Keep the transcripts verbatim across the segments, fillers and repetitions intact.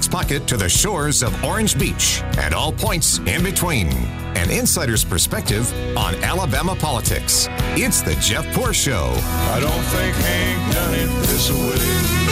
Buck's Pocket to the shores of Orange Beach and all points in between. An insider's perspective on Alabama politics. It's the Jeff Poor Show. I don't think Hank done it this way.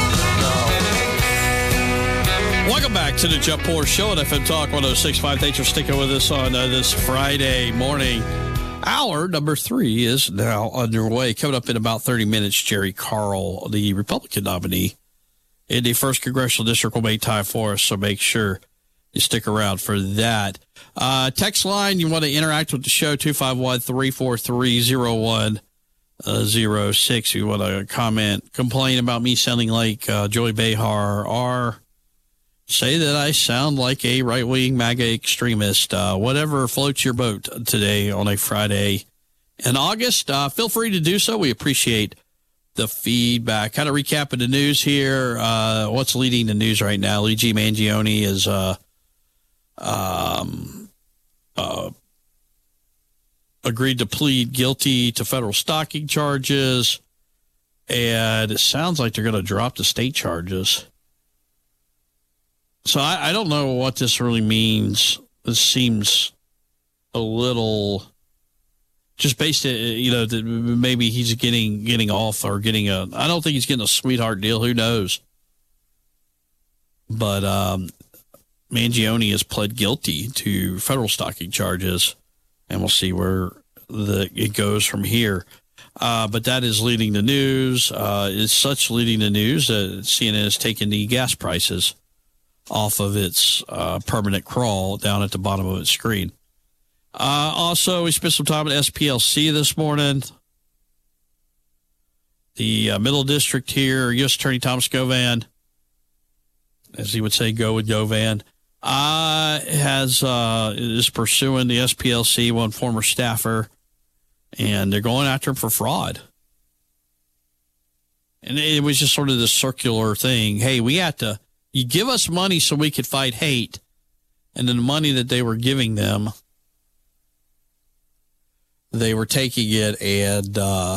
Welcome back to the Jeff Poor Show at F M Talk one oh six point five. Thanks for sticking with us on uh, this Friday morning. Hour number three is now underway. Coming up in about thirty minutes, Jerry Carl, the Republican nominee in the first Congressional District, will make time for us, so make sure you stick around for that. Uh, text line, you want to interact with the show, two five one, three four three, zero one zero six. You want to comment, complain about me sounding like uh, Joey Behar, or say that I sound like a right-wing MAGA extremist. Uh, whatever floats your boat today on a Friday in August, uh, feel free to do so. We appreciate the feedback. Kind of recapping the news here. Uh, what's leading the news right now? Luigi Mangione is uh, um, uh, agreed to plead guilty to federal stalking charges, and it sounds like they're going to drop the state charges. So I, I don't know what this really means. This seems a little just based, you know, that maybe he's getting getting off or getting a. I don't think he's getting a sweetheart deal. Who knows? But um, Mangione has pled guilty to federal stalking charges, and we'll see where the it goes from here. Uh, but that is leading the news. Uh, it's such leading the news that C N N has taken the gas prices off of its uh, permanent crawl down at the bottom of its screen. Uh, also, we spent some time at S P L C this morning. The uh, Middle District here, U S Attorney Thomas Govan, as he would say, go with Govan, uh, has uh, is pursuing the S P L C, one former staffer, and they're going after him for fraud. And it was just sort of this circular thing. Hey, we had to. You give us money so we could fight hate, and then the money that they were giving them, they were taking it and uh,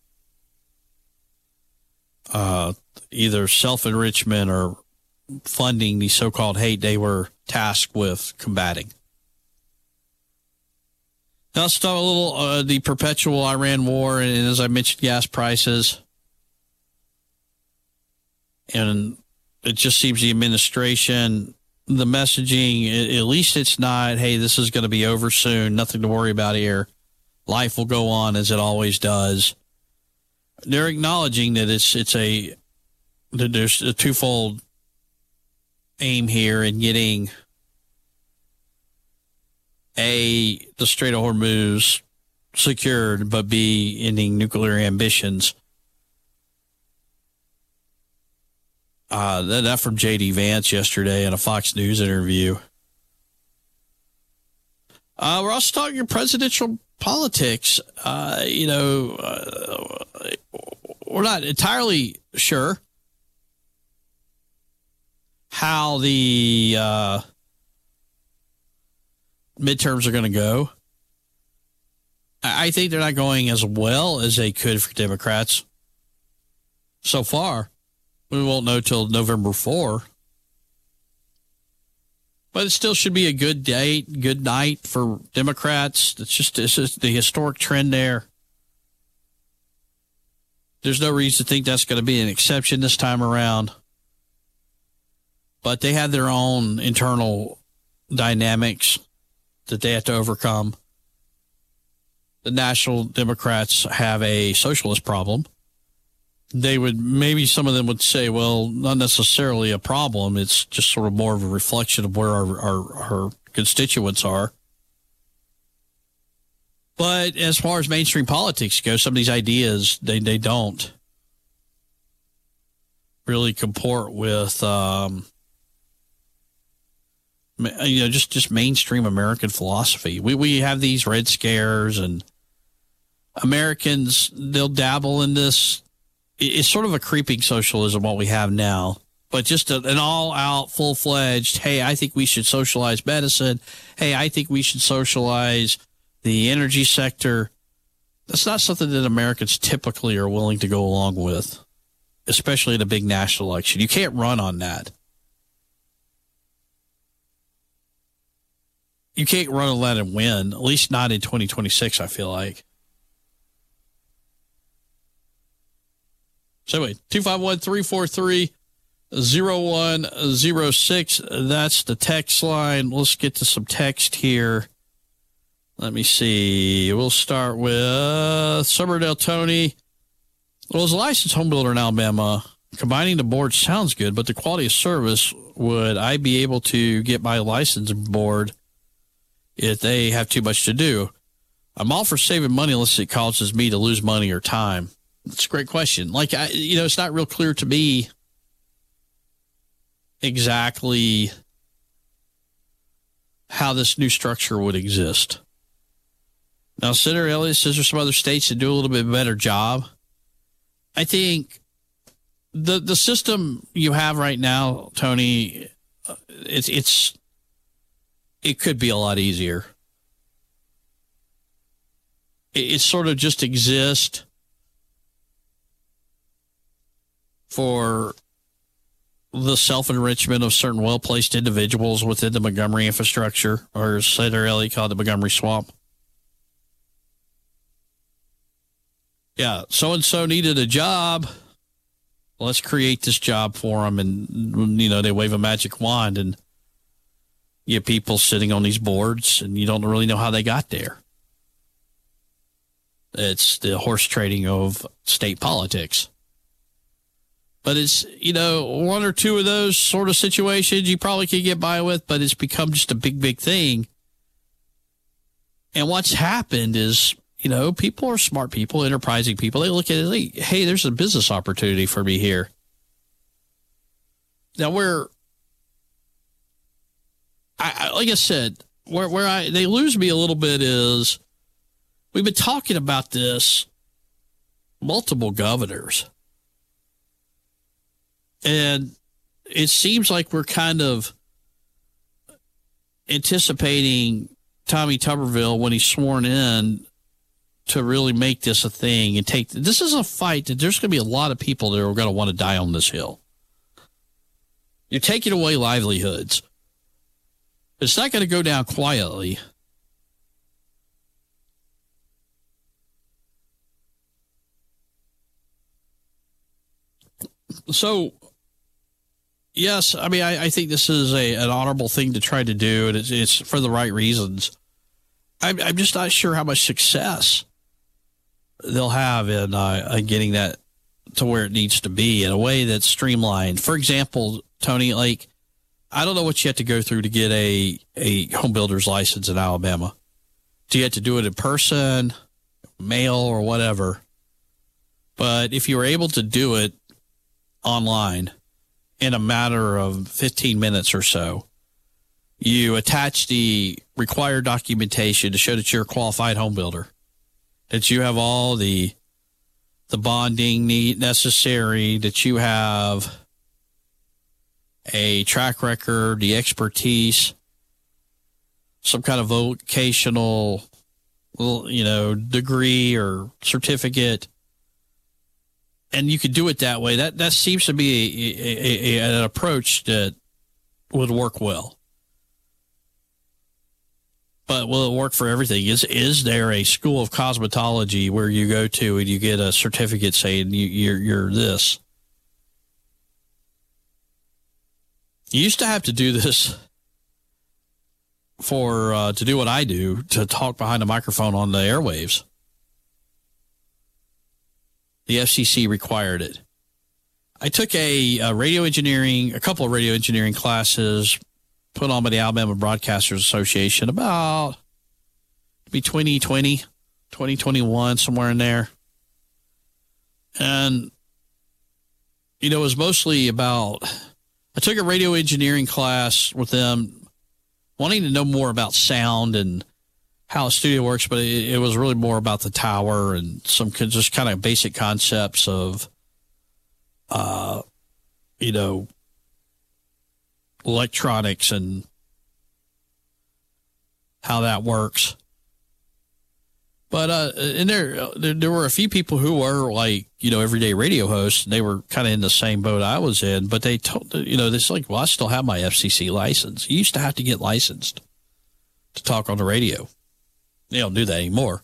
uh, either self-enrichment or funding the so-called hate they were tasked with combating. Now let's talk a little uh, the perpetual Iran war, and, and as I mentioned, gas prices. And it just seems the administration, the messaging, at least it's not, hey, this is going to be over soon, nothing to worry about here. Life will go on as it always does. They're acknowledging that it's it's a that there's a twofold aim here in getting A, the Strait of Hormuz secured, but B, ending nuclear ambitions. Uh, that, that from J D Vance yesterday in a Fox News interview. Uh, we're also talking presidential politics. Uh, you know, uh, we're not entirely sure how the uh, midterms are going to go. I think they're not going as well as they could for Democrats so far. We won't know till November fourth. But it still should be a good date, good night for Democrats. It's just, it's just the historic trend there. There's no reason to think that's going to be an exception this time around. But they have their own internal dynamics that they have to overcome. The National Democrats have a socialist problem. They would, maybe some of them would say, well, not necessarily a problem. It's just sort of more of a reflection of where our, our, our constituents are. But as far as mainstream politics go, some of these ideas, they, they don't really comport with, um, you know, just, just mainstream American philosophy. We, we have these Red Scares, and Americans, they'll dabble in this. It's sort of a creeping socialism, what we have now, but just a, an all-out, full-fledged, hey, I think we should socialize medicine. Hey, I think we should socialize the energy sector. That's not something that Americans typically are willing to go along with, especially in a big national election. You can't run on that. you can't run on that and win, at least not in twenty twenty-six, I feel like. So anyway, two five one, three four three, zero one zero six. That's the text line. Let's get to some text here. Let me see. We'll start with Summerdale Tony. Well, as a licensed home builder in Alabama, combining the board sounds good, but the quality of service, would I be able to get my license board if they have too much to do? I'm all for saving money unless it causes me to lose money or time. That's a great question. Like, I, you know, it's not real clear to me exactly how this new structure would exist. Now, Senator Elliott says there's some other states that do a little bit better job. I think the the system you have right now, Tony, it's it's it could be a lot easier. It, it sort of just exists for the self-enrichment of certain well-placed individuals within the Montgomery infrastructure, or as Senator Elliott called the Montgomery Swamp. Yeah, so-and-so needed a job. Let's create this job for them. And, you know, they wave a magic wand and you have people sitting on these boards and you don't really know how they got there. It's the horse trading of state politics. But it's, you know, one or two of those sort of situations you probably could get by with, but it's become just a big, big thing. And what's happened is, you know, people are smart people, enterprising people. They look at it like, hey, there's a business opportunity for me here. Now, where, I, I like I said, where where I they lose me a little bit is we've been talking about this, multiple governors. And it seems like we're kind of anticipating Tommy Tuberville when he's sworn in to really make this a thing and take, this is a fight that there's going to be a lot of people that are going to want to die on this hill. You're taking away livelihoods. It's not going to go down quietly. So, yes, I mean, I, I think this is a an honorable thing to try to do, and it's, it's for the right reasons. I'm, I'm just not sure how much success they'll have in, uh, in getting that to where it needs to be in a way that's streamlined. For example, Tony, like, I don't know what you have to go through to get a, a home builder's license in Alabama. Do you have to do it in person, mail, or whatever? But if you were able to do it online in a matter of fifteen minutes or so, you attach the required documentation to show that you're a qualified home builder, that you have all the the bonding need necessary, that you have a track record, the expertise, some kind of vocational, you know, degree or certificate, and you could do it that way. That that seems to be a, a, a, an approach that would work well. But will it work for everything? Is is there a school of cosmetology where you go to and you get a certificate saying you, you're you're this? You used to have to do this for uh, to do what I do, to talk behind a microphone on the airwaves. The F C C required it. I took a, a radio engineering, a couple of radio engineering classes put on by the Alabama Broadcasters Association about maybe twenty twenty, twenty twenty-one, somewhere in there. And, you know, it was mostly about, I took a radio engineering class with them, wanting to know more about sound and how a studio works, but it, it was really more about the tower and some just kind of basic concepts of, uh, you know, electronics and how that works. But uh, and there, there there were a few people who were like, you know, everyday radio hosts. And they were kind of in the same boat I was in, but they told, you know, this like, well, I still have my F C C license. You used to have to get licensed to talk on the radio. They don't do that anymore.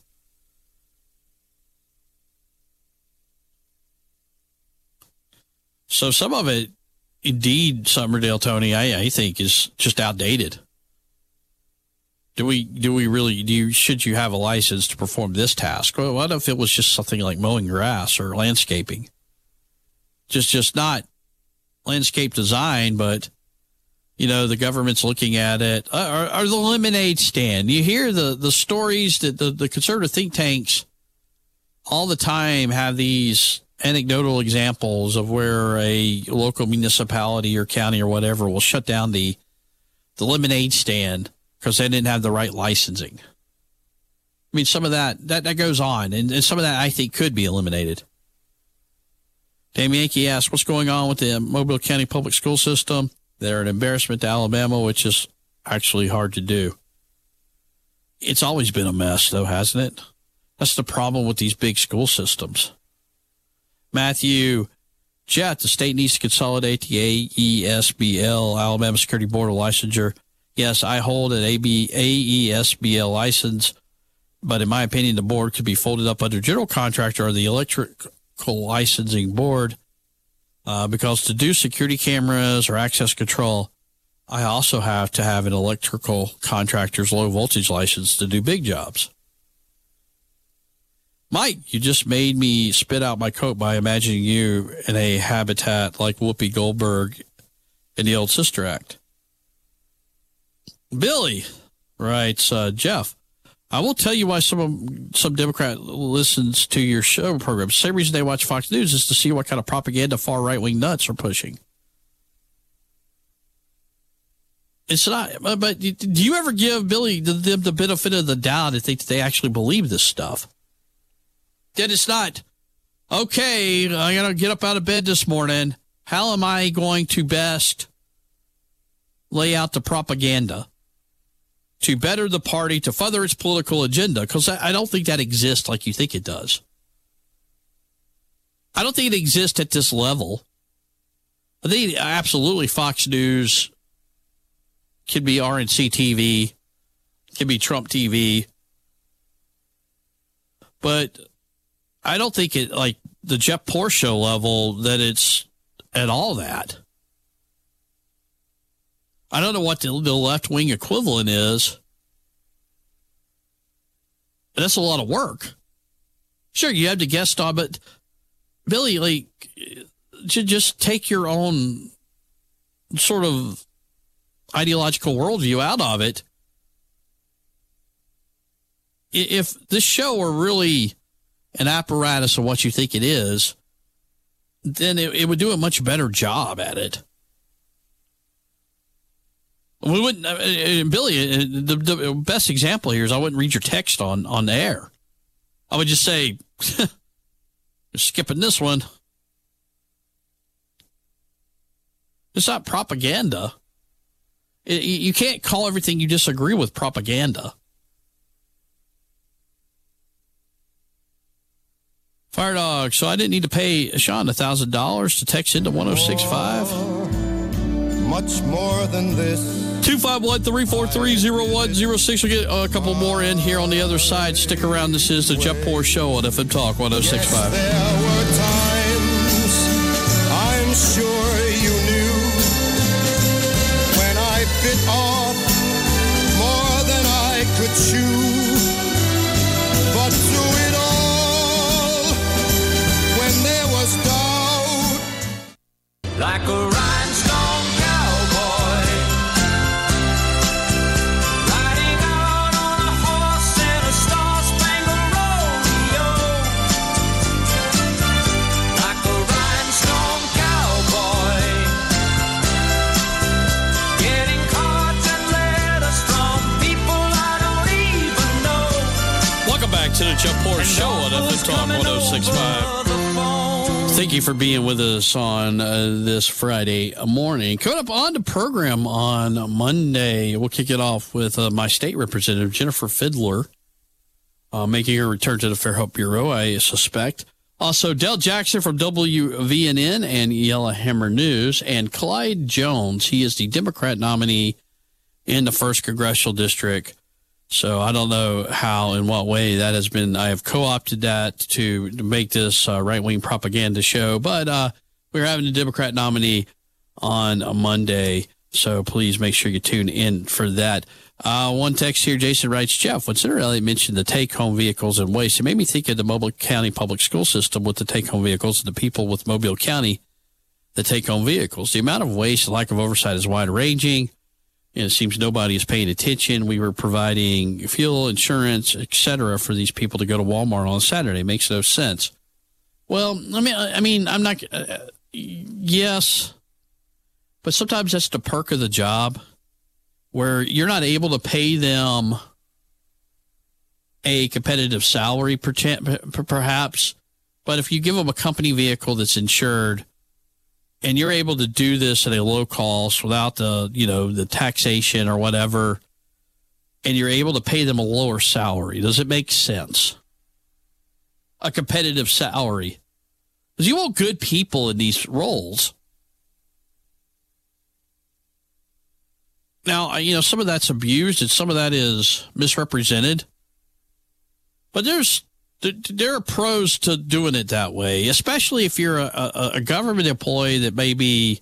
So some of it, indeed, Summerdale, Tony, I, I think is just outdated. Do we, do we really, do you, should you have a license to perform this task? Well, what if it was just something like mowing grass or landscaping? Just, just not landscape design, but, you know, the government's looking at it. Or, or the lemonade stand. You hear the, the stories that the, the conservative think tanks all the time have these anecdotal examples of where a local municipality or county or whatever will shut down the, the lemonade stand because they didn't have the right licensing. I mean, some of that, that, that goes on, and, and some of that I think could be eliminated. Dan Yankee asks, what's going on with the Mobile County public school system? They're an embarrassment to Alabama, which is actually hard to do. It's always been a mess, though, hasn't it? That's the problem with these big school systems. Matthew Jett, the state needs to consolidate the A E S B L, Alabama Security Board of Licensure. Yes, I hold an A E S B L license, but in my opinion, the board could be folded up under general contractor or the electrical licensing board uh, because to do security cameras or access control, I also have to have an electrical contractor's low voltage license to do big jobs. Mike, you just made me spit out my coat by imagining you in a habitat like Whoopi Goldberg in the old Sister Act. Billy writes, uh, Jeff, I will tell you why some some Democrat listens to your show program. Same reason they watch Fox News is to see what kind of propaganda far right-wing nuts are pushing. It's not, but do you ever give Billy the, the, the benefit of the doubt and think that they actually believe this stuff? That it's not, okay, I got to get up out of bed this morning. How am I going to best lay out the propaganda to better the party, to further its political agenda? Because I, I don't think that exists like you think it does. I don't think it exists at this level. I think absolutely Fox News can be R N C T V, can be Trump T V. But I don't think it, like the Jeff Poor Show level, that it's at all that. I don't know what the, the left-wing equivalent is. That's a lot of work. Sure, you have to guest on, but Billy, like, just take your own sort of ideological worldview out of it. If this show were really an apparatus of what you think it is, then it, it would do a much better job at it. We wouldn't, uh, Billy, the, the best example here is I wouldn't read your text on, on the air. I would just say, you're skipping this one. It's not propaganda. It, you can't call everything you disagree with propaganda. Fire Dog, so I didn't need to pay Sean one thousand dollars to text into one oh six five. Much more than this. two five one, three four three, zero one zero six. We'll get a couple more in here on the other side. Stick around. This is the Jeff Poor Show on F M Talk one oh six point five. Yes, there were times I'm sure you knew when I bit off more than I could chew. But through it all, when there was doubt, like a rhinestone cowboy, riding out on a horse in a star-spangled rodeo, like a rhinestone cowboy, getting cards and letters from people I don't even know. Welcome back to the Jeff Poor Show on F M Talk one oh six point five. Thank you for being with us on uh, this Friday morning. Coming up on the program on Monday, we'll kick it off with uh, my state representative, Jennifer Fiddler, uh, making her return to the Fairhope Bureau, I suspect. Also, Del Jackson from W V N N and Yellowhammer News, and Clyde Jones. He is the Democrat nominee in the first Congressional District So I don't know how, in what way that has been. I have co-opted that to, to make this uh, right-wing propaganda show. But uh, we're having a Democrat nominee on a Monday, so please make sure you tune in for that. Uh, one text here, Jason writes, Jeff, when Senator Elliott mentioned the take-home vehicles and waste, it made me think of the Mobile County public school system with the take-home vehicles and the people with Mobile County, the take-home vehicles. The amount of waste and lack of oversight is wide-ranging. And it seems nobody is paying attention. We were providing fuel, insurance, et cetera, for these people to go to Walmart on Saturday. It makes no sense. Well, I mean, I mean, I'm not. Uh, yes, but sometimes that's the perk of the job, where you're not able to pay them a competitive salary, perhaps. But if you give them a company vehicle that's insured, and you're able to do this at a low cost without the, you know, the taxation or whatever, and you're able to pay them a lower salary, does it make sense? A competitive salary. Because you want good people in these roles. Now, you know, some of that's abused and some of that is misrepresented. But there's there are pros to doing it that way, especially if you're a, a, a government employee that may be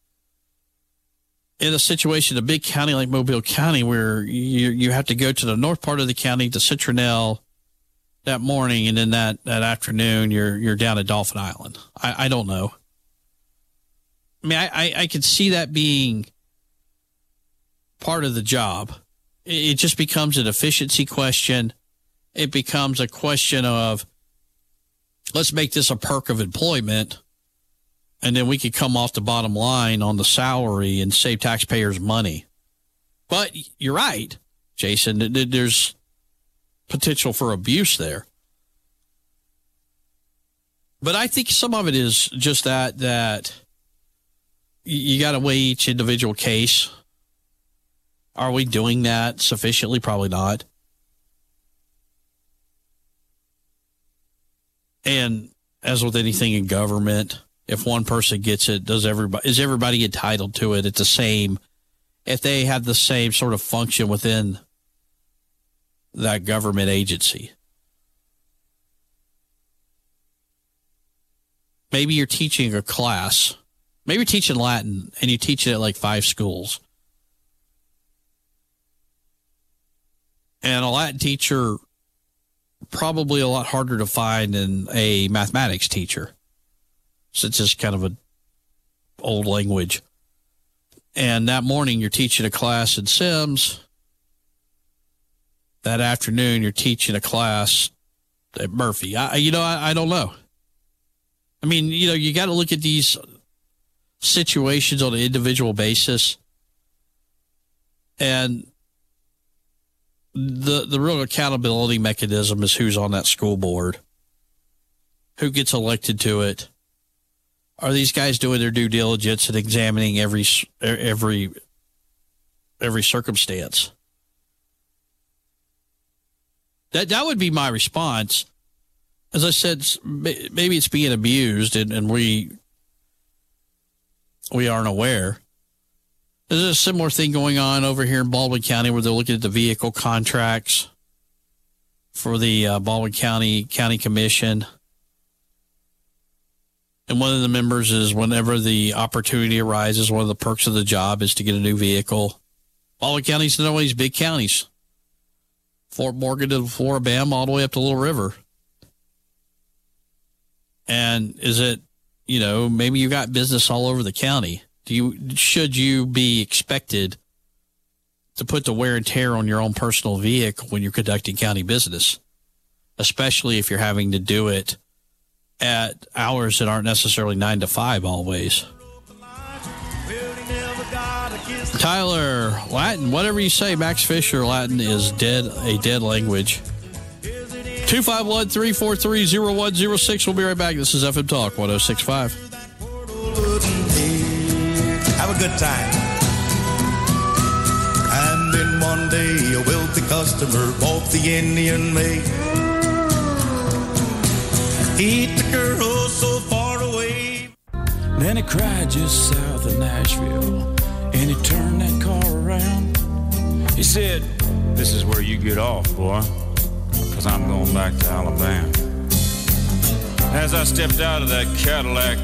in a situation, a big county like Mobile County, where you you have to go to the north part of the county to Citronelle that morning, and then that, that afternoon you're you're down at Dolphin Island. I, I don't know. I mean, I, I, I could see that being part of the job. It, it just becomes an efficiency question. It becomes a question of, let's make this a perk of employment, and then we could come off the bottom line on the salary and save taxpayers money. But you're right, Jason, there's potential for abuse there. But I think some of it is just that, that you got to weigh each individual case. Are we doing that sufficiently? Probably not. And as with anything in government, if one person gets it, does everybody, is everybody entitled to it at the same, if they have the same sort of function within that government agency? Maybe you're teaching a class, maybe you're teaching Latin and you teach it at like five schools. And a Latin teacher, probably a lot harder to find than a mathematics teacher, since it's kind of an old language. And that morning you're teaching a class in Sims. That afternoon you're teaching a class at Murphy. I, you know, I, I don't know. I mean, you know, you got to look at these situations on an individual basis. And The the real accountability mechanism is who's on that school board, who gets elected to it. Are these guys doing their due diligence and examining every every every circumstance? That that would be my response. As I said, maybe it's being abused, and, and we we aren't aware. There's a similar thing going on over here in Baldwin County, where they're looking at the vehicle contracts for the uh, Baldwin County County Commission. And one of the members is, whenever the opportunity arises, one of the perks of the job is to get a new vehicle. Baldwin County's one of these big counties. Fort Morgan to Floribama, all the way up to Little River. And is it, you know, maybe you got business all over the county. Do you, should you be expected to put the wear and tear on your own personal vehicle when you're conducting county business, especially if you're having to do it at hours that aren't necessarily nine to five always? Tyler, Latin, whatever you say, Max Fisher, Latin is dead, a dead language. two five one, three four three, zero one zero six. We'll be right back. This is F M Talk one oh six point five. Have a good time. And then one day a wealthy customer bought the Indian maid. He took her oh so far away. Then he cried just south of Nashville, and he turned that car around. He said, "This is where you get off, boy, because I'm going back to Alabama." As I stepped out of that Cadillac,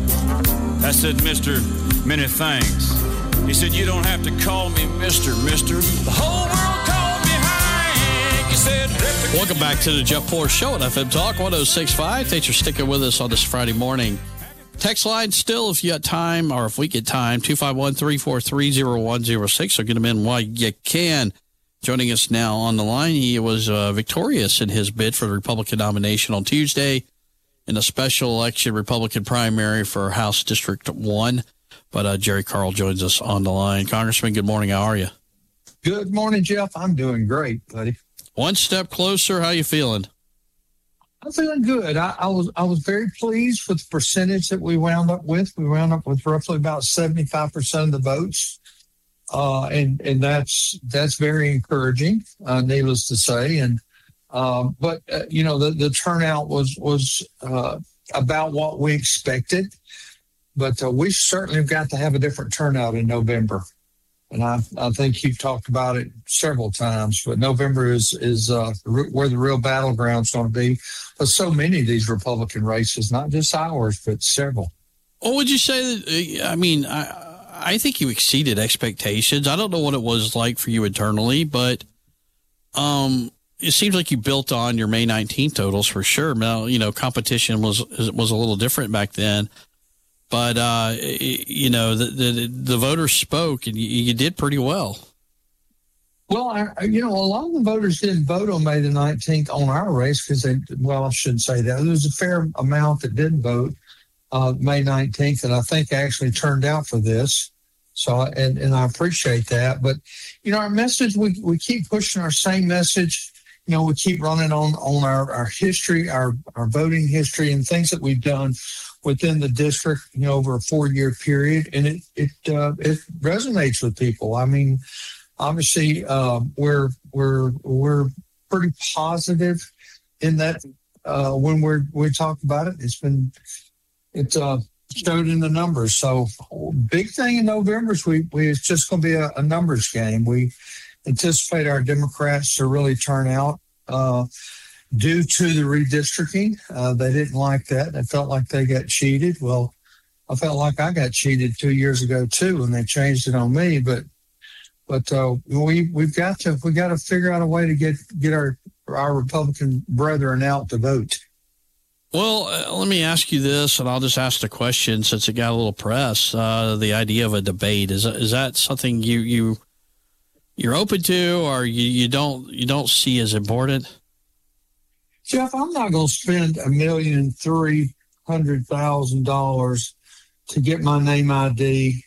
I said, "Mister, many thanks." He said, "You don't have to call me Mister, Mister. The whole world called me Hank." He said, Welcome back to the Jeff Poor Show at F M Talk one oh six point five. Thanks for sticking with us on this Friday morning. Text line still, if you got time, or if we get time, two five one, three four three, oh one oh six. So get them in while you can. Joining us now on the line, he was uh, victorious in his bid for the Republican nomination on Tuesday in a special election Republican primary for House District one. But uh, Jerry Carl joins us on the line. Congressman, good morning. How are you? Good morning, Jeff. I'm doing great, buddy. One step closer. How you feeling? I'm feeling good. I, I was I was very pleased with the percentage that we wound up with. We wound up with roughly about seventy-five percent of the votes, uh, and and that's that's very encouraging, uh, needless to say. And um, but uh, you know the, the turnout was was uh, about what we expected. But uh, we certainly have got to have a different turnout in November. And I, I think you've talked about it several times, but November is is uh, where the real battleground's going to be. But so many of these Republican races, not just ours, but several. What would you say that, I mean, I, I think you exceeded expectations. I don't know what it was like for you internally, but um, it seems like you built on your May nineteenth totals for sure. Now, you know, competition was was a little different back then. But, uh, you know, the, the the voters spoke, and you, you did pretty well. Well, I, you know, a lot of the voters didn't vote on May the nineteenth on our race because they, well, I shouldn't say that. There was a fair amount that didn't vote uh, May nineteenth, and I think actually turned out for this. So, and, and I appreciate that. But, you know, our message, we, we keep pushing our same message. You know, we keep running on, on our, our history, our, our voting history, and things that we've done within the district, you know, over a four-year period, and it it uh, it resonates with people. I mean, obviously, uh, we're we're we're pretty positive in that uh, when we're we talk about it. It's been it's uh, showed in the numbers. So, big thing in November is we we it's just going to be a, a numbers game. We anticipate our Democrats to really turn out. Uh, Due to the redistricting, uh, they didn't like that. They felt like they got cheated. Well, I felt like I got cheated two years ago too, and they changed it on me. But, but uh, we we've got to we got to figure out a way to get get our our Republican brethren out to vote. Well, uh, let me ask you this, and I'll just ask the question since it got a little press. Uh, the idea of a debate is is that something you you you're open to, or you, you don't you don't see as important? Jeff, I'm not going to spend a million three hundred thousand dollars to get my name I D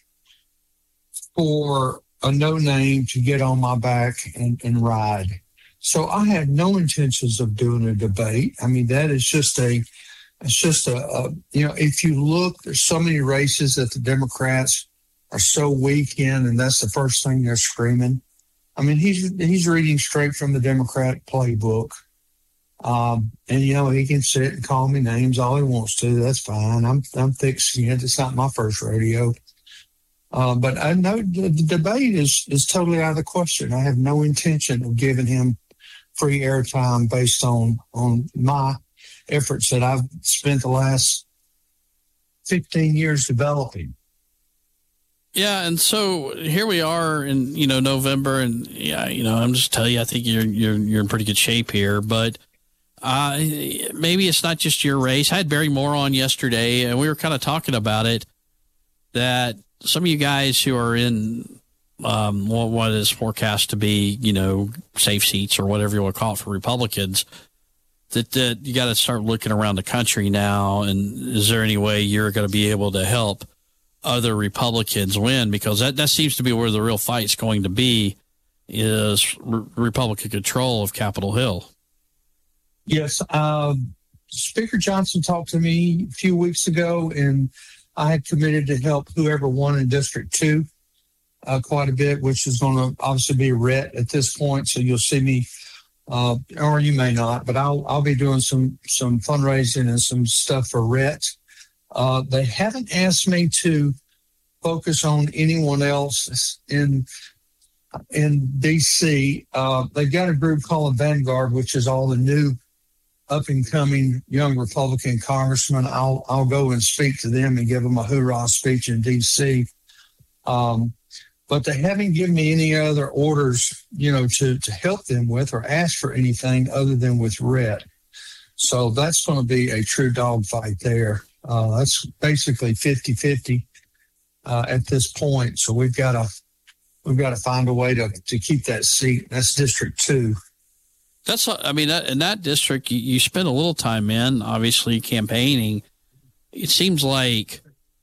for a no name to get on my back and, and ride. So I have no intentions of doing a debate. I mean, that is just a, it's just a, a you know, if you look, there's so many races that the Democrats are so weak in, and that's the first thing they're screaming. I mean, he's he's reading straight from the Democratic playbook. Um, and, you know, he can sit and call me names all he wants to. That's fine. I'm I'm thick-skinned. It's not my first rodeo. Uh, but I know the, the debate is, is totally out of the question. I have no intention of giving him free airtime based on, on my efforts that I've spent the last fifteen years developing. Yeah, and so here we are in, you know, November, and yeah, you know, I'm just telling you, I think you're you're you're in pretty good shape here. But uh, maybe it's not just your race. I had Barry Moore on yesterday, and we were kind of talking about it. That some of you guys who are in um, what, what is forecast to be, you know, safe seats or whatever you want to call it for Republicans, that that you got to start looking around the country now. And is there any way you're going to be able to help other Republicans win? Because that, that seems to be where the real fight's going to be, is re- Republican control of Capitol Hill. Yes. Um, Speaker Johnson talked to me a few weeks ago, and I had committed to help whoever won in District two uh, quite a bit, which is going to obviously be Rhett at this point. So you'll see me, uh, or you may not, but I'll I'll be doing some some fundraising and some stuff for Rhett. Uh, they haven't asked me to focus on anyone else. And in D C, uh, they've got a group called Vanguard, which is all the new up and coming young Republican congressmen. I'll I'll go and speak to them and give them a hoorah speech in D C. Um, but they haven't given me any other orders, you know, to, to help them with or ask for anything other than with Rhett. So that's going to be a true dogfight there. Uh, that's basically fifty-fifty uh, at this point. So we've got to we've got to find a way to, to keep that seat. That's District Two. That's, I mean, that, in that district, you, you spend a little time in, obviously, campaigning. It seems like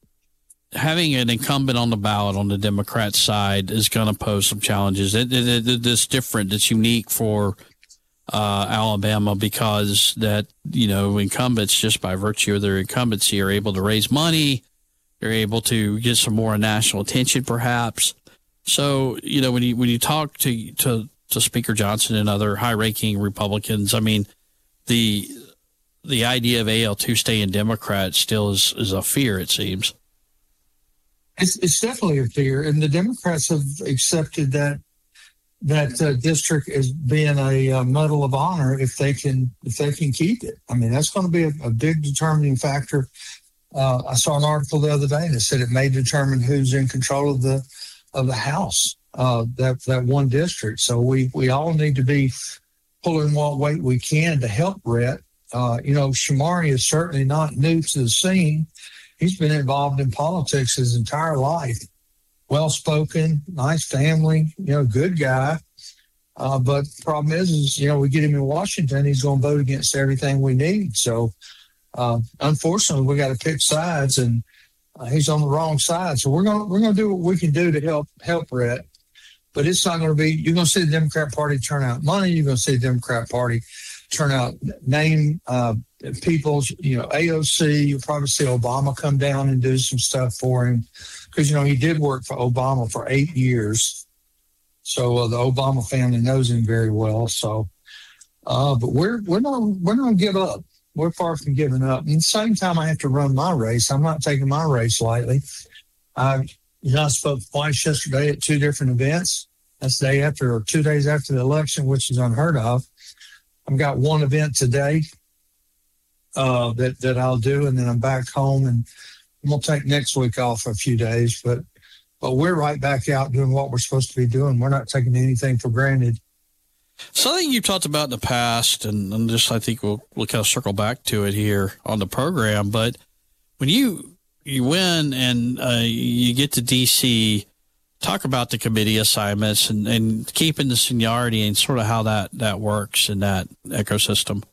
having an incumbent on the ballot on the Democrat side is going to pose some challenges. It, it, it, it's different. It's unique for uh, Alabama because that, you know, incumbents, just by virtue of their incumbency, are able to raise money. They're able to get some more national attention, perhaps. So, you know, when you when you talk to to to Speaker Johnson and other high-ranking Republicans, I mean, the the idea of A L two staying Democrat still is, is a fear, it seems. It's, it's definitely a fear, and the Democrats have accepted that that uh, district as being a uh, medal of honor if they can if they can keep it. I mean, that's going to be a, a big determining factor. Uh, I saw an article the other day that said it may determine who's in control of the of the House. Uh, that that one district. So we we all need to be pulling what weight we can to help Rhett. Uh, you know, Shamari is certainly not new to the scene. He's been involved in politics his entire life. Well-spoken, nice family, you know, good guy. Uh, but the problem is, is, you know, we get him in Washington, he's going to vote against everything we need. So, uh, unfortunately, we got to pick sides, and uh, he's on the wrong side. So we're going we're going to do what we can do to help help Rhett. But it's not going to be, you're going to see the Democrat Party turn out money. You're going to see the Democrat Party turn out name uh, people, you know, A O C. You'll probably see Obama come down and do some stuff for him because, you know, he did work for Obama for eight years. So uh, the Obama family knows him very well. So, uh, but we're, we're not, we're not going to give up. We're far from giving up. And at the same time, I have to run my race. I'm not taking my race lightly. I, You know, I spoke twice yesterday at two different events. That's the day after or two days after the election, which is unheard of. I've got one event today uh, that, that I'll do, and then I'm back home, and I'm going to take next week off for a few days. But but we're right back out doing what we're supposed to be doing. We're not taking anything for granted. Something you've talked about in the past, and, and just I think we'll, we'll kind of circle back to it here on the program, but when you you win and uh, you get to D C, talk about the committee assignments and, and keeping the seniority and sort of how that, that works in that ecosystem.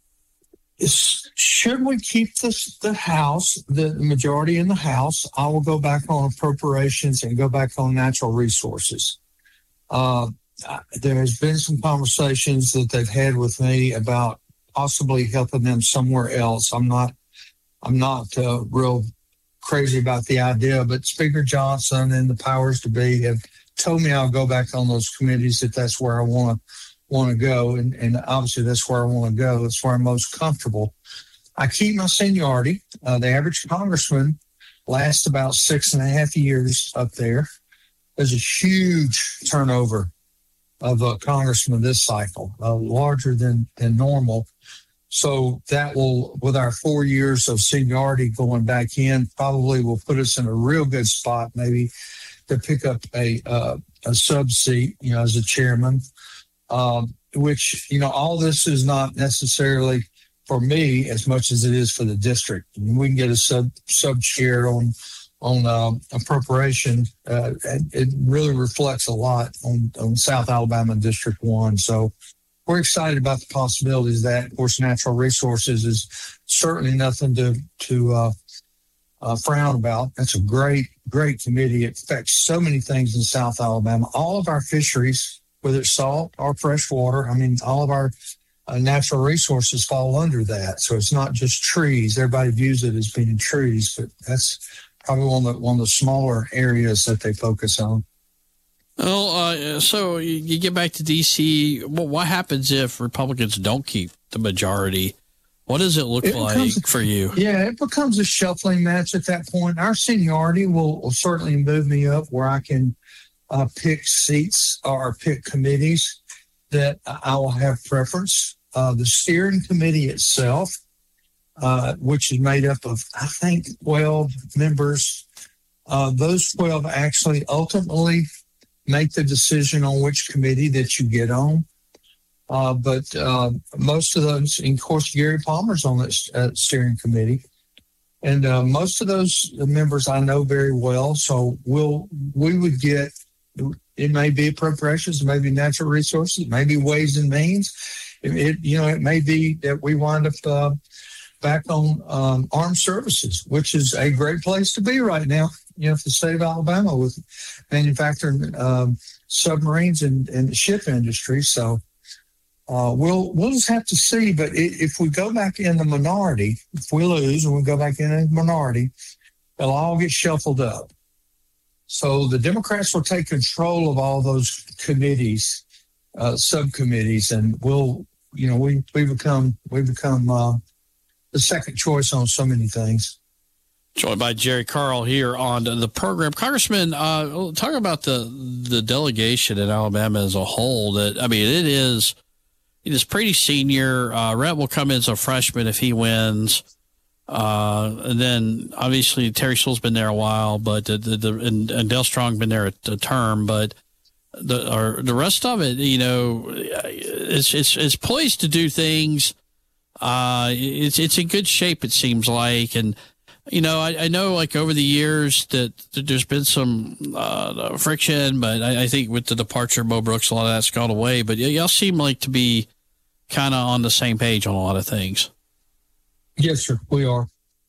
It's, should we keep this, the House, the majority in the House, I will go back on appropriations and go back on natural resources. Uh, there has been some conversations that they've had with me about possibly helping them somewhere else. I'm not, I'm not uh, real crazy about the idea, but Speaker Johnson and the powers to be have told me I'll go back on those committees if that's where I want to want to go, and, and obviously that's where I want to go. That's where I'm most comfortable. I keep my seniority. Uh, the average congressman lasts about six and a half years up there. There's a huge turnover of a congressman this cycle, uh, larger than than normal. So that will, with our four years of seniority going back in, probably will put us in a real good spot, maybe to pick up a uh, a sub seat, you know, as a chairman. Um, which, you know, all this is not necessarily for me as much as it is for the district. I mean, we can get a sub sub chair on on uh, appropriation. Uh, and it really reflects a lot on, on South Alabama District One. So we're excited about the possibilities of that. Of course, natural resources is certainly nothing to to uh, uh, frown about. That's a great, great committee. It affects so many things in South Alabama. All of our fisheries, whether it's salt or fresh water, I mean, all of our uh, natural resources fall under that. So it's not just trees. Everybody views it as being trees, but that's probably one of the, one of the smaller areas that they focus on. Well, uh, so you get back to D C. Well, what happens if Republicans don't keep the majority? What does it look it like becomes, for you? Yeah, it becomes a shuffling match at that point. Our seniority will, will certainly move me up where I can uh, pick seats or pick committees that I will have preference. Uh, the steering committee itself, uh, which is made up of, I think, twelve members, uh, those twelve actually ultimately make the decision on which committee that you get on. Uh, but uh, most of those, and of course, Gary Palmer's on that uh, steering committee. And uh, most of those members I know very well. So we'll, we would get, it may be appropriations, it may be natural resources, it may be ways and means. It, it you know, it may be that we wind up uh, back on um, armed services, which is a great place to be right now. You know, for the state of Alabama with manufacturing um, submarines and, and the ship industry. So uh, we'll we'll just have to see. But if we go back in the minority, if we lose and we go back in the minority, they'll all get shuffled up. So the Democrats will take control of all those committees, uh, subcommittees, and we'll, you know, we we become we become uh, the second choice on so many things. Joined by Jerry Carl here on the program. Congressman, uh, talk about the the delegation in Alabama as a whole. That I mean, it is it is pretty senior. Uh, Rhett will come in as a freshman if he wins, uh, and then obviously Terry Sewell's been there a while, but the, the, the and, and Dale Strong been there a, a term, but the or the rest of it, you know, it's it's it's poised to do things. Uh, it's it's in good shape, it seems like, and. You know, I, I know like over the years that, that there's been some uh, friction, but I, I think with the departure of Mo Brooks, a lot of that's gone away. But y- y'all seem like to be kind of on the same page on a lot of things. Yes, sir. We are.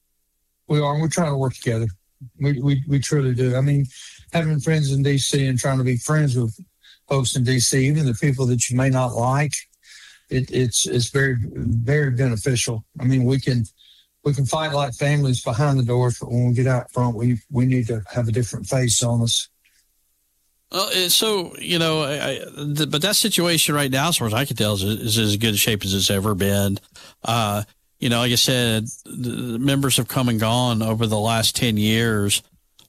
We are. And we're trying to work together. We, we, we truly do. I mean, having friends in D C and trying to be friends with folks in D C, even the people that you may not like, it, it's, it's very, very beneficial. I mean, we can, We can fight like families behind the doors, but when we get out front, we, we need to have a different face on us. Well, so, you know, I, the, but that situation right now, as far as I can tell, is, is as good a shape as it's ever been. Uh, you know, like I said, the members have come and gone over the last ten years,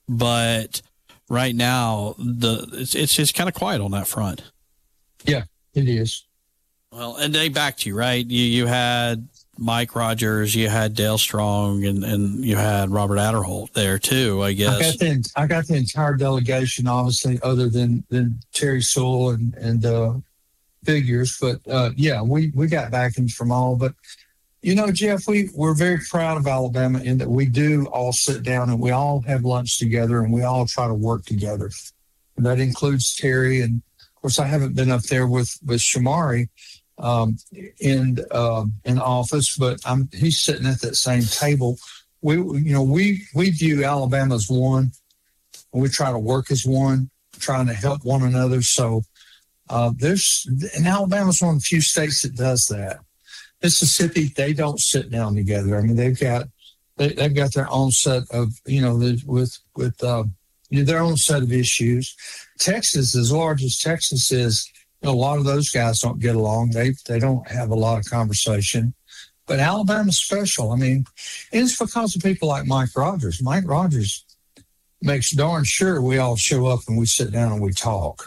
but right now, the it's it's, it's kind of quiet on that front. Yeah, it is. Well, and they backed you, right? You you had Mike Rogers, you had Dale Strong, and, and you had Robert Adderholt there too, I guess. I got the, I got the entire delegation, obviously, other than, than Terry Sewell and, and uh, figures. But, uh, yeah, we, we got backings from all. But, you know, Jeff, we, we're very proud of Alabama in that we do all sit down and we all have lunch together and we all try to work together. And that includes Terry. And, of course, I haven't been up there with, with Shamari. Um, in uh, in office, but I'm he's sitting at that same table. We you know we we view Alabama as one, and we try to work as one, trying to help one another. So uh, there's and Alabama's one of the few states that does that. Mississippi, they don't sit down together. I mean, they've got they, they've got their own set of you know with with uh, you know, their own set of issues. Texas, as large as Texas is. You know, a lot of those guys don't get along. They they don't have a lot of conversation. But Alabama's special. I mean, and it's because of people like Mike Rogers. Mike Rogers makes darn sure we all show up and we sit down and we talk.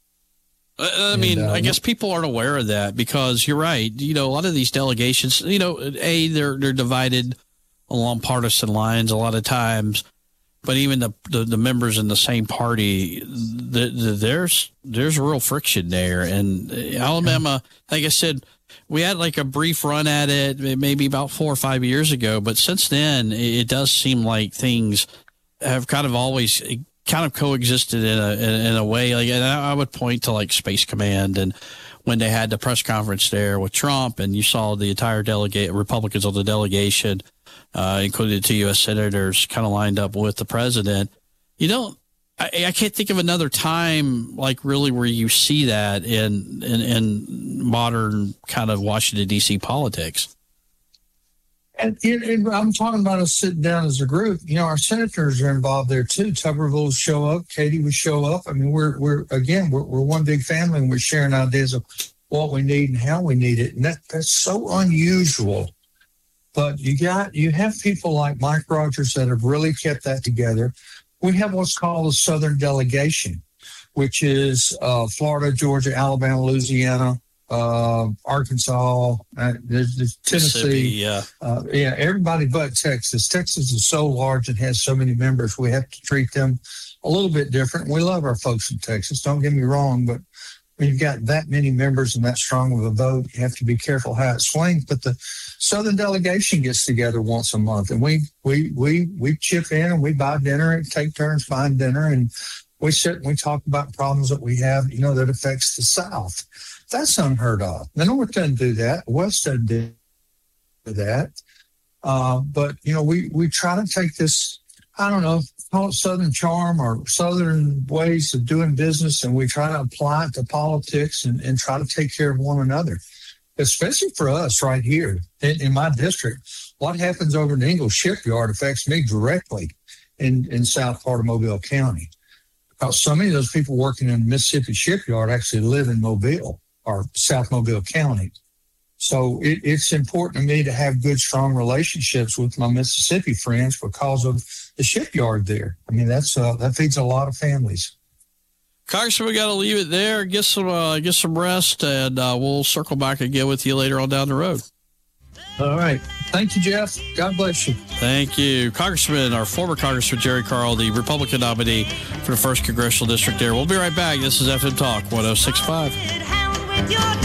I mean, and, uh, I guess people aren't aware of that because you're right. You know, a lot of these delegations, you know, A, they're they're divided along partisan lines a lot of times. But even the, the, the members in the same party, the, the, there's there's real friction there. And Alabama, like I said, we had like a brief run at it maybe about four or five years ago. But since then, it does seem like things have kind of always kind of coexisted in a in, in a way. Like, and I would point to like Space Command and when they had the press conference there with Trump, and you saw the entire delegate Republicans on the delegation. Uh, including the two U S senators kind of lined up with the president. You don't, I, I can't think of another time like really where you see that in, in, in modern kind of Washington, D C politics. And, and I'm talking about us sitting down as a group. You know, our senators are involved there too. Tuberville will show up. Katie will show up. I mean, we're, we're again, we're, we're one big family and we're sharing ideas of what we need and how we need it. And that, that's so unusual. But you got you have people like Mike Rogers that have really kept that together. We have what's called a Southern delegation. which is uh, Florida, Georgia, Alabama, Louisiana, uh, Arkansas, uh, there's, there's Tennessee. Yeah. Uh, yeah, everybody but Texas. Texas is so large and has so many members. We have to treat them a little bit different. We love our folks in Texas. Don't get me wrong, but when you've got that many members and that strong of a vote, you have to be careful how it swings. But the Southern delegation gets together once a month, and we we we we chip in and we buy dinner and take turns buying dinner, and we sit and we talk about problems that we have, you know, that affects the South. That's unheard of. The North doesn't do that. The West doesn't do that. Uh, but you know, we we try to take this, I don't know, call it Southern charm or Southern ways of doing business, and we try to apply it to politics and, and try to take care of one another, especially for us right here in, in my district. What happens over in the Ingalls Shipyard affects me directly in, in south part of Mobile County, because so many of those people working in the Mississippi Shipyard actually live in Mobile or South Mobile County. So it, it's important to me to have good, strong relationships with my Mississippi friends because of the shipyard there. I mean, that's uh, that feeds a lot of families. Congressman, we got to leave it there. Get some uh, get some rest, and uh, we'll circle back again with you later on down the road. All right. Thank you, Jeff. God bless you. Thank you. Congressman, our former Congressman Jerry Carl, the Republican nominee for the first Congressional District there. We'll be right back. This is F M Talk one oh six point five.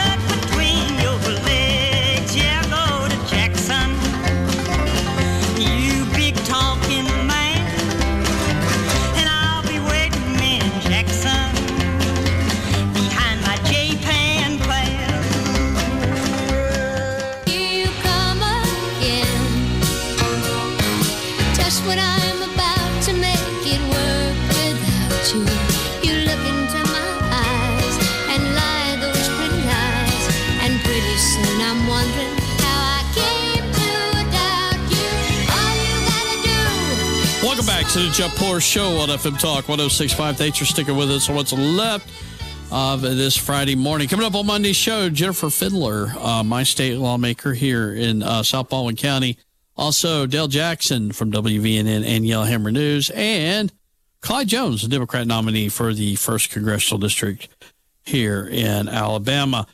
When I'm about to make it work without you, you look into my eyes and lie those pretty lies, and pretty soon I'm wondering how I came to doubt you. All you gotta do. Welcome back to the Jeff Poor Show on F M Talk one oh six point five. Thanks for sticking with us on what's left of this Friday morning. Coming up on Monday's show, Jennifer Findler, uh, my state lawmaker here in uh, South Baldwin County. Also, Dale Jackson from W V N N and Yellowhammer News, and Clyde Jones, the Democrat nominee for the first Congressional District here in Alabama.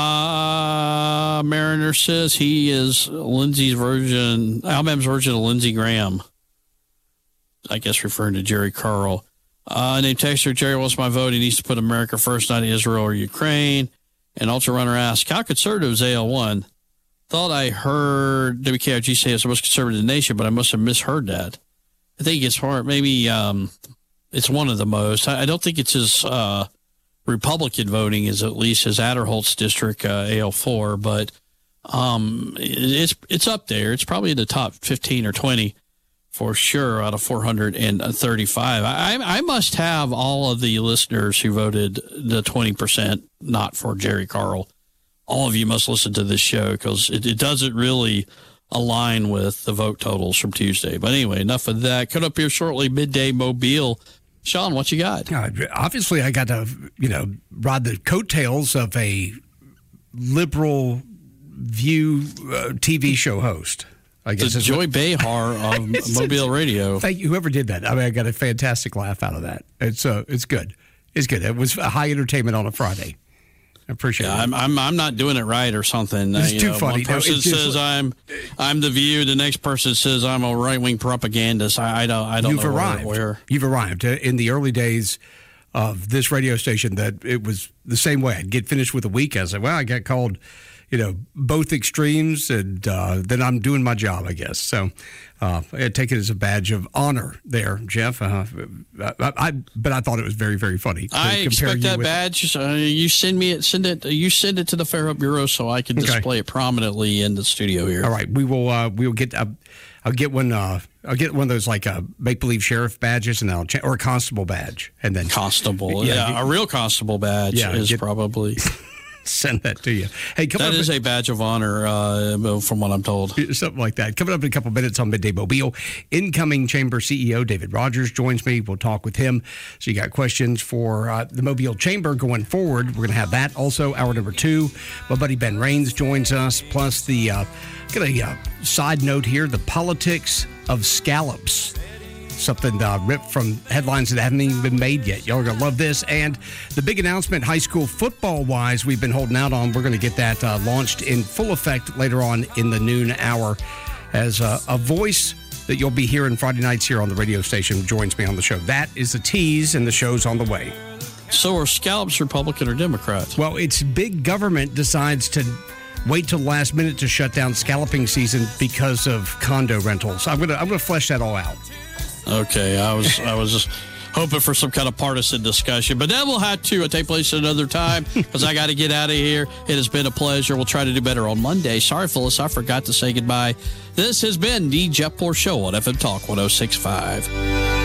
Uh, Mariner says he is Lindsey's version, Alabama's version of Lindsey Graham. I guess referring to Jerry Carl. Uh, named Texter, Jerry wants my vote. He needs to put America first, not Israel or Ukraine. And Ultra Runner asks, how conservative is A L one? Thought I heard W K R G say it's the most conservative nation, but I must have misheard that. I think it's hard. Maybe um, it's one of the most. I, I don't think it's as uh, Republican voting as at least as Adderholt's district, uh, A L four, but um, it, it's it's up there. It's probably in the top fifteen or twenty for sure out of four hundred thirty-five. I, I must have all of the listeners who voted the twenty percent not for Jerry Carl. All of you must listen to this show because it, it doesn't really align with the vote totals from Tuesday. But anyway, enough of that. Coming up here shortly, Midday Mobile. Sean, what you got? Uh, obviously, I got to, you know, ride the coattails of a liberal view uh, T V show host. I guess it's Joy Behar of Mobile Radio. Thank you, whoever did that. I mean, I got a fantastic laugh out of that. It's uh, it's good. It's good. It was high entertainment on a Friday. I appreciate yeah, it. I'm, I'm I'm not doing it right or something. It's uh, too know, funny. One person no, says like, I'm I'm the View. The next person says I'm a right wing propagandist. I, I don't I don't you've know arrived. Where, where. You've arrived in the early days of this radio station. That it was the same way. I'd get finished with a week. I said, well, I got called, you know, both extremes, and uh, then I'm doing my job, I guess. So uh, I take it as a badge of honor there, Jeff. Uh, I, I, but I thought it was very, very funny. I expect that badge. Uh, you send me it. Send it. You send it to the Fair Hope Bureau so I can okay. display it prominently in the studio here. All right, we will. Uh, we will get. Uh, I'll get one. Uh, I'll get one of those like uh, make believe sheriff badges, and I'll cha- or a constable badge, and then constable. Yeah, yeah get, a real constable badge yeah, is get, probably. Send that to you. Hey, come that up is in, a badge of honor, uh, from what I'm told. Something like that. Coming up in a couple minutes on Midday Mobile, incoming Chamber C E O David Rogers joins me. We'll talk with him. So you got questions for uh, the Mobile Chamber going forward. We're going to have that. Also, hour number two, my buddy Ben Raines joins us. Plus, the uh, got a uh, side note here: the politics of scallops. something uh, ripped from headlines that haven't even been made yet. Y'all are going to love this. And the big announcement, high school football-wise, we've been holding out on. We're going to get that uh, launched in full effect later on in the noon hour as uh, a voice that you'll be hearing Friday nights here on the radio station joins me on the show. That is the tease, and the show's on the way. So are scallops Republican or Democrat? Well, it's big government decides to wait till the last minute to shut down scalloping season because of condo rentals. I'm gonna I'm gonna flesh that all out. Okay, I was I was just hoping for some kind of partisan discussion, but that will have to take place at another time because I got to get out of here. It has been a pleasure. We'll try to do better on Monday. Sorry, Phyllis, I forgot to say goodbye. This has been the Jeff Poor Show on F M Talk one oh six point five.